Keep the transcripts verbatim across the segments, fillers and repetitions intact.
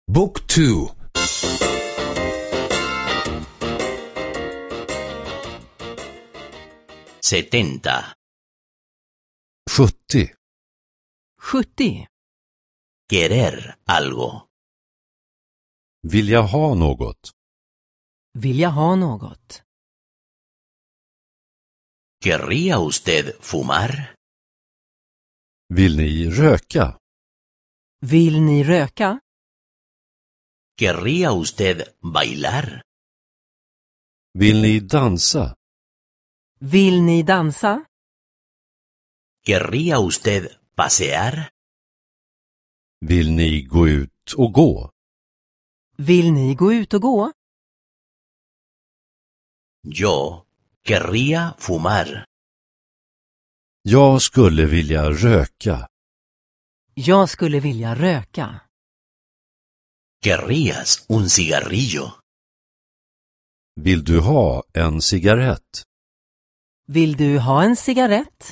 Book two. setenta. sjuttio. sjuttio. Querer algo. Vill jag ha något? Vill jag ha något? ¿Querría usted fumar? Vill ni röka? Vill ni röka? ¿Querría usted bailar? Vill ni dansa? Vill ni dansa? ¿Querría usted pasear? Vill ni gå ut och gå? Vill ni gå ut och gå? Yo querría fumar. Jag skulle vilja röka. Jag skulle vilja röka. ¿Querrías un cigarrillo? Vill du ha en cigarett? Vill du ha en cigarett?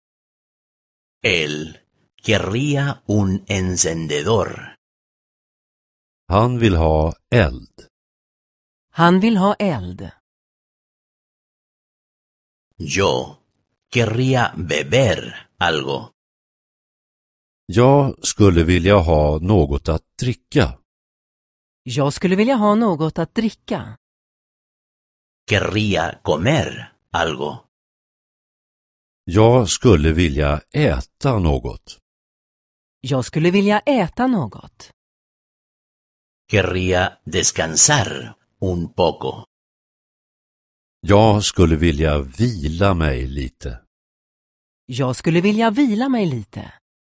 Él querría un encendedor. Han vill ha eld. Han vill ha eld. Yo querría beber algo. Jag skulle vilja ha något att dricka. Jag skulle vilja ha något att dricka. Querría comer algo. Jag skulle vilja äta något. Jag skulle vilja äta något. Querría descansar un poco. Jag skulle vilja vila mig lite. Jag skulle vilja vila mig lite.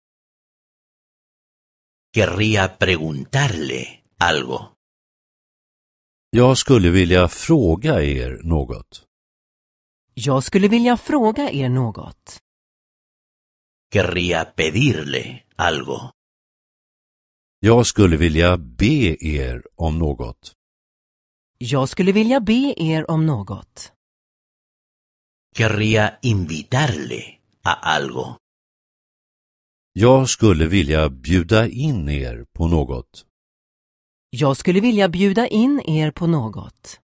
Querría preguntarle algo. Jag skulle vilja fråga er något. Jag skulle vilja fråga er något. Querría pedirle algo. Jag skulle vilja be er om något. Jag skulle vilja be er om något. Querría invitarle a algo. Jag skulle vilja bjuda in er på något. Jag skulle vilja bjuda in er på något.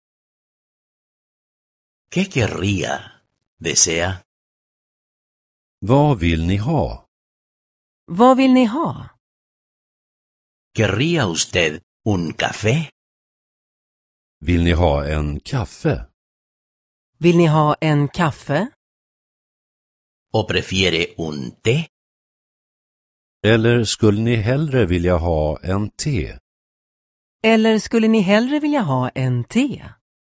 ¿Qué querría? ¿Desea? Vad vill ni ha? Vad vill ni ha? ¿Querría usted un café? Vill ni ha en kaffe? Vill ni ha en kaffe? ¿O prefiere un té? Eller skulle ni hellre vilja ha en te? Eller skulle ni hellre vilja ha en te?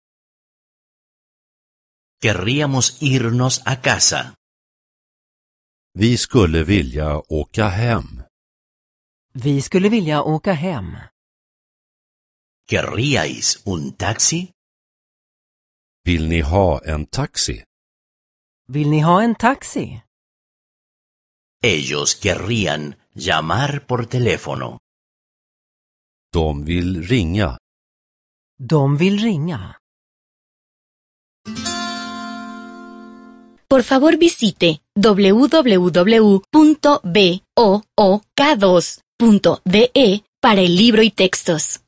Querríamos irnos a casa. Vi skulle vilja åka hem. Vi skulle vilja åka hem. ¿Querríais un taxi? Vill ni ha en taxi? Vill ni ha en taxi? Ellos querrían llamar por teléfono. De vill ringa. De vill ringa. Por favor visite doble u doble u doble u punto book dos punto de para el libro y textos.